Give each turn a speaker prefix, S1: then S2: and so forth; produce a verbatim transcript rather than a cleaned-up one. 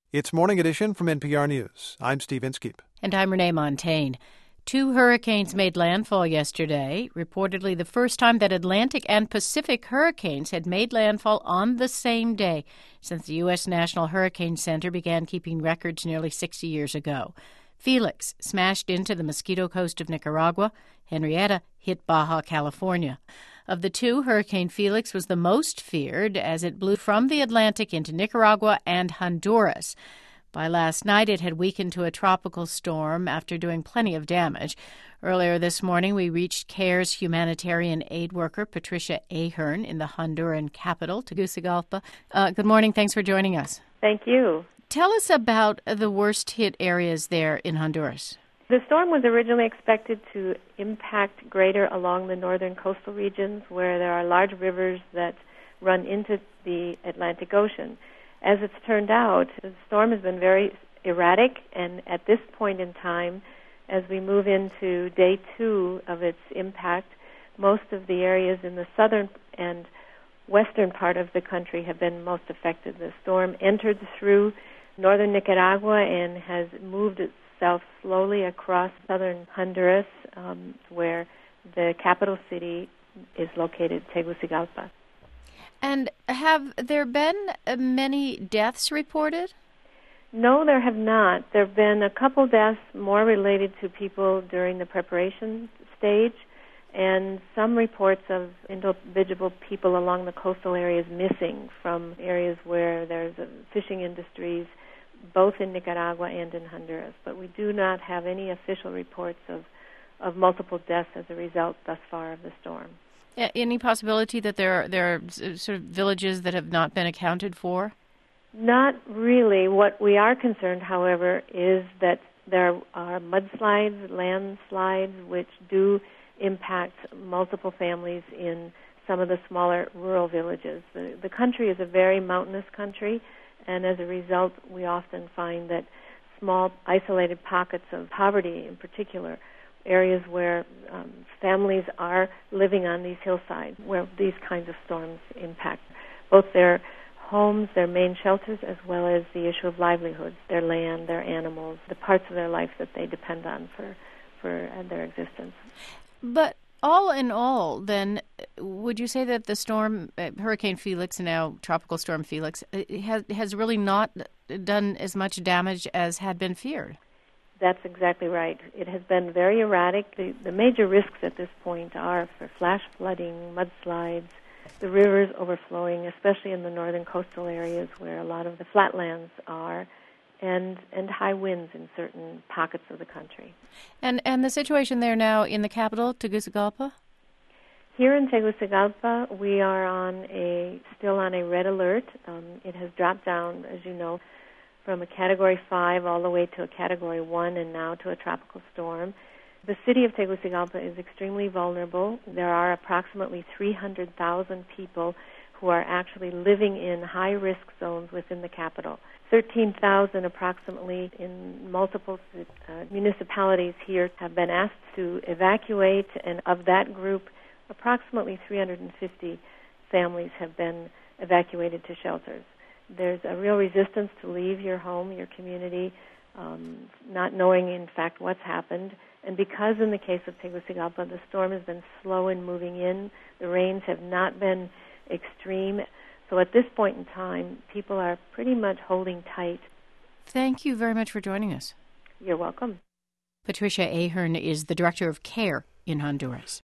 S1: It's Morning Edition from N P R News. I'm Steve Inskeep.
S2: And I'm Renee Montaigne. Two hurricanes made landfall yesterday, reportedly the first time that Atlantic and Pacific hurricanes had made landfall on the same day since the U S National Hurricane Center began keeping records nearly sixty years ago. Felix smashed into the Mosquito Coast of Nicaragua. Henrietta hit Baja California. Of the two, Hurricane Felix was the most feared as it blew from the Atlantic into Nicaragua and Honduras. By last night, it had weakened to a tropical storm after doing plenty of damage. Earlier this morning, we reached CARE's humanitarian aid worker, Patricia Ahern, in the Honduran capital, Tegucigalpa. Uh, good morning. Thanks for joining us.
S3: Thank you.
S2: Tell us about the worst-hit areas there in Honduras.
S3: The storm was originally expected to impact greater along the northern coastal regions where there are large rivers that run into the Atlantic Ocean. As it's turned out, the storm has been very erratic, and at this point in time, as we move into day two of its impact, most of the areas in the southern and western part of the country have been most affected. The storm entered through northern Nicaragua and has moved itself slowly across southern Honduras, um, where the capital city is located, Tegucigalpa.
S2: And have there been uh, many deaths reported?
S3: No, there have not. There have been a couple deaths more related to people during the preparation stage, and some reports of individual people along the coastal areas missing from areas where there's uh, fishing industries, both in Nicaragua and in Honduras. But we do not have any official reports of, of multiple deaths as a result thus far of the storm.
S2: Any possibility that there are, there are sort of villages that have not been accounted for?
S3: Not really. What we are concerned, however, is that there are mudslides, landslides, which do impact multiple families in some of the smaller rural villages. The, the country is a very mountainous country, and as a result, we often find that small, isolated pockets of poverty in particular, areas where um, families are living on these hillsides, where these kinds of storms impact both their homes, their main shelters, as well as the issue of livelihoods, their land, their animals, the parts of their life that they depend on for, for uh, their existence.
S2: But all in all, then, would you say that the storm, uh, Hurricane Felix, now Tropical Storm Felix, has, has really not done as much damage as had been feared?
S3: That's exactly right. It has been very erratic. The, the major risks at this point are for flash flooding, mudslides, the rivers overflowing, especially in the northern coastal areas where a lot of the flatlands are, and and high winds in certain pockets of the country.
S2: And and the situation there now in the capital, Tegucigalpa?
S3: Here in Tegucigalpa, we are on a still on a red alert. Um, it has dropped down, as you know, from a Category five all the way to a Category one and now to a tropical storm. The city of Tegucigalpa is extremely vulnerable. There are approximately three hundred thousand people who are actually living in high-risk zones within the capital. thirteen thousand approximately in multiple uh, municipalities here have been asked to evacuate, and of that group, approximately three hundred fifty families have been evacuated to shelters. There's a real resistance to leave your home, your community, um, not knowing, in fact, what's happened. And because in the case of Tegucigalpa, the storm has been slow in moving in, the rains have not been extreme. So at this point in time, people are pretty much holding tight.
S2: Thank you very much for joining us.
S3: You're welcome.
S2: Patricia Ahern is the director of CARE in Honduras.